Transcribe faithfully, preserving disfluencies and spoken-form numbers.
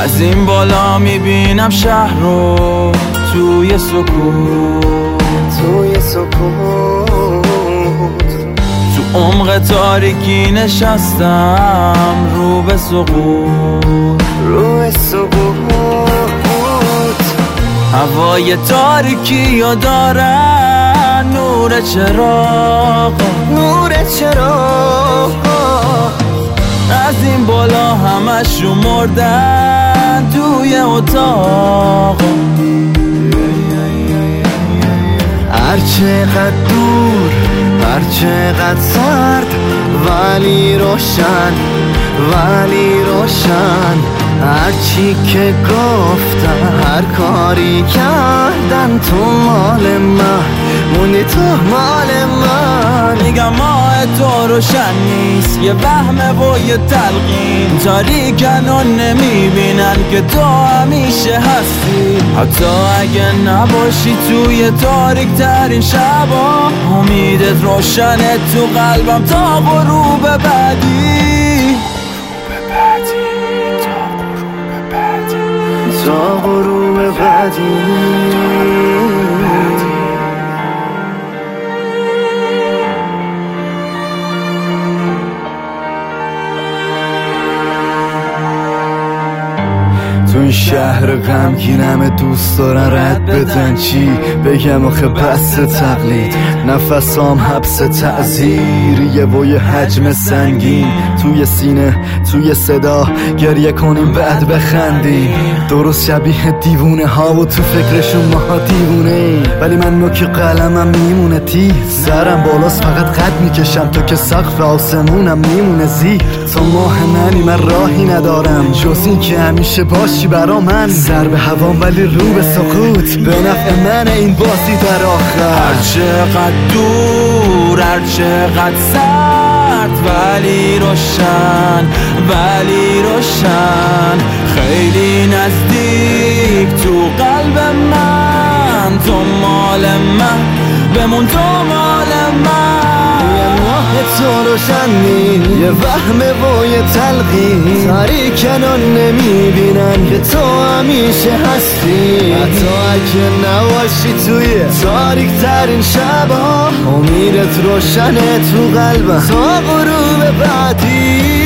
از این بالا میبینم شهر رو توی سکوت، توی سکوت تو عمق تاریکی نشستم رو به سقوط، رو به سقوط. هوای تاریکی یا دارن نور چراغ، نور چراغ از این بالا همشون مردن توی اتاق. هر چقدر دور، هر چقدر سرد، ولی روشن، ولی روشن. هر چی که گفتن، هر کاری کردن، تو مال من موندی، تو مال من. میگم ماه تو روشن نیست، یه وهمه و یه تلقین، تاریکن و نمیبینن که تو همیشه هستی. حتی اگه نباشی توی تاریک ترین شبا، امیدت روشنه تو قلبم تا غروب بعدی، تا غروب بعدی. تو این شهر غمگینم دوست دارن رد بدن، چی بگم آخه بس تقلید، نفسام حبس تعذیر، یه بوی حجم سنگین توی سینه، توی صدا گریه کنیم بعد بخندیم. درست شبیه دیوونه ها و تو فکرشون ما دیوونه، ولی من نوک قلمم میمونه تیر، سرم بالاست فقط قد میکشم تو که سقف آسمونم میمونه زیر. تو ماه منی من راهی ندارم جز این که همیشه باشی برا من، سر به هوام ولی رو به سقوط، به نفع من این بازی در آخر. هر چقدر دور، هر چقدر سرد، ولی روشن، ولی روشن. خیلی نزدیک تو قلب من، تو مال من، بمون تو مال من. تو روشنی، یه وهمه و یه تلقین، تاریکن و نمیبینن که تو همیشه هستی. حتی اگه نباشی توی تاریک ترین شبا، امیدت روشنه تو قلبم تا غروب بعدی.